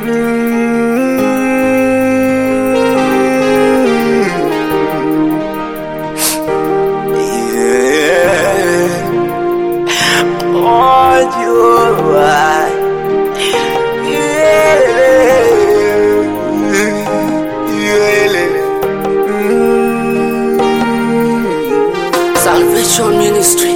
Salvation Ministry.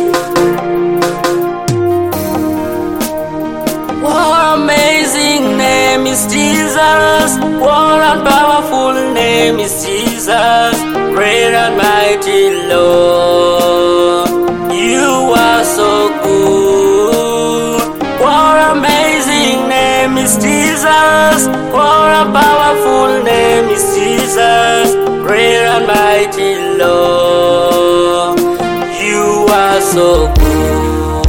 What amazing name is Jesus. What a powerful name is Jesus. Great and mighty Lord, you are so good. What amazing name is Jesus. What a powerful name is Jesus. Great and mighty Lord, you are so good.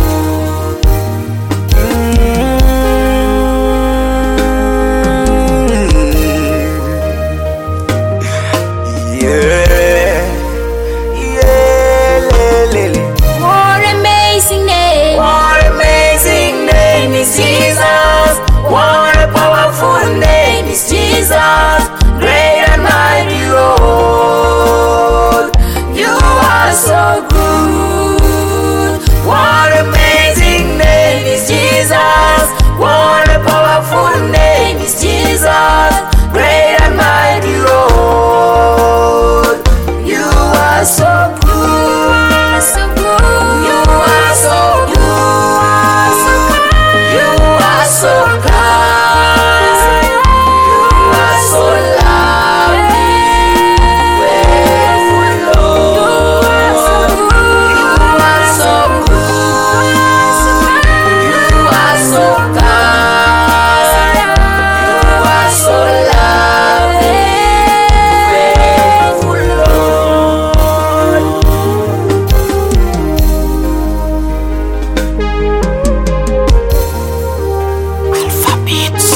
What amazing name! What amazing name is Jesus. What a powerful name is Jesus. Great and mighty Lord, you are so good. What amazing name is Jesus. What a powerful name is Jesus. Great and mighty Lord, you are so good. So good. You are so good. You are so kind. You are so lovely. Faithful Lord. You are so good. You are so kind. You are so lovely. Faithful Lord. Alphabets.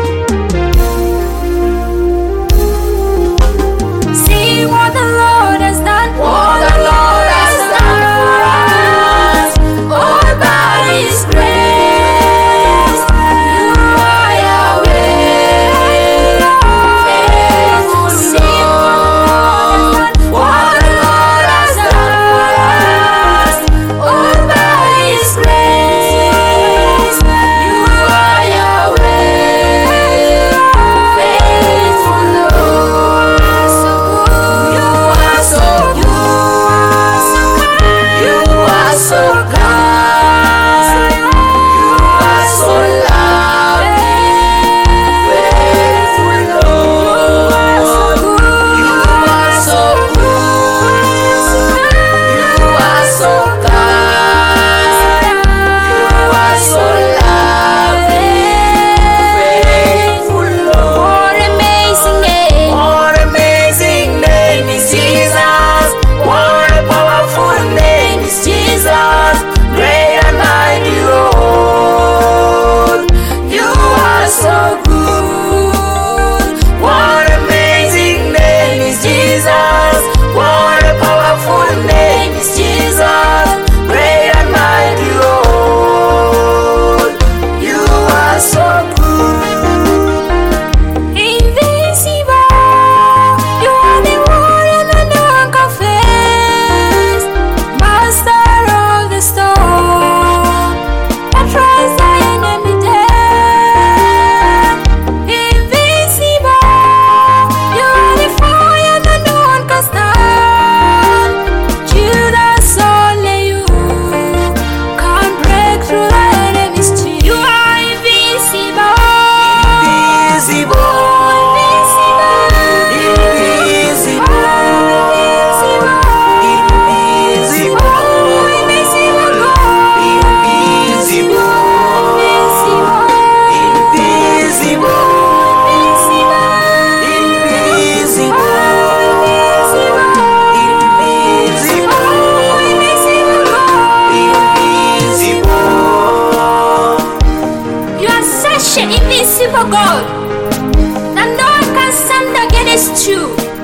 See what the Lord has done. What the Lord has done for us, all by His grace. You are Yahweh, faithful Lord. What the Lord has done for us, all by His grace. You are Yahweh, faithful Lord. You are so good. You are so kind. You are so lovely. Faithful Lord. You are so good. You are so kind. You are so lovely. Faithful Lord. What amazing name! What amazing name is Jesus. What a powerful name is Jesus. Great and mighty Lord, you are so good. What amazing name is Jesus. What a powerful name is Jesus. Great and mighty Lord, you are so good. Invincible, you are the one and the known confess. Master of the storm, that tries the enemy dead. Invincible, you are the fire that no one can stand. Judas, only you can break through the enemy's shield. You are invincible. Invisible. You are such an invincible God that no one can stand against you.